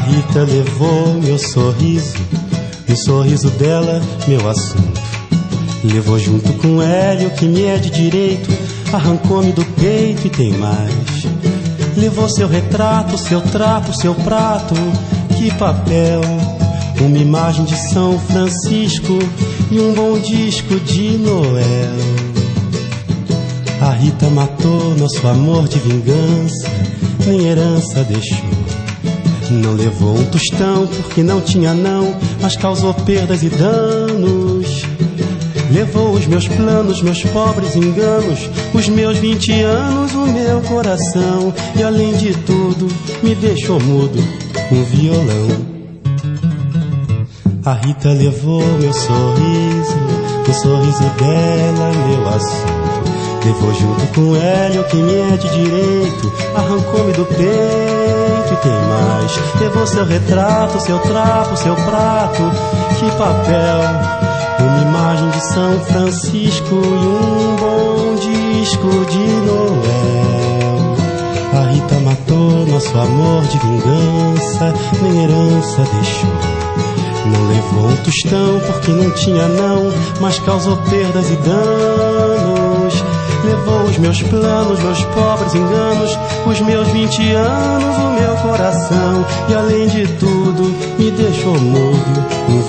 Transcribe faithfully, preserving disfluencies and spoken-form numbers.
Rita levou meu sorriso, no sorriso dela meu assunto. Levou junto com Hélio que me é de direito, arrancou-me do peito e tem mais. Levou seu retrato, seu trapo, seu prato, que papel. Uma imagem de São Francisco e um bom disco de Noel. A Rita matou nosso amor de vingança, nem herança deixou. Não levou um tostão porque não tinha não, mas causou perdas e danos. Levou os meus planos, meus pobres enganos, os meus vinte anos, o meu coração. E além de tudo, me deixou mudo, um violão. A Rita levou meu sorriso, o sorriso dela, meu assunto. Levou junto com Hélio que me é de direito, arrancou-me do peito e tem mais. Levou seu retrato, seu trapo, seu prato, que papel. Uma imagem de São Francisco e um bom disco de Noel. A Rita matou nosso amor de vingança, nem herança deixou. Não levou um tostão porque não tinha não, mas causou perdas e danos. Levou os meus planos, meus pobres enganos, os meus vinte anos, o meu coração. E além de tudo, me deixou mudo, um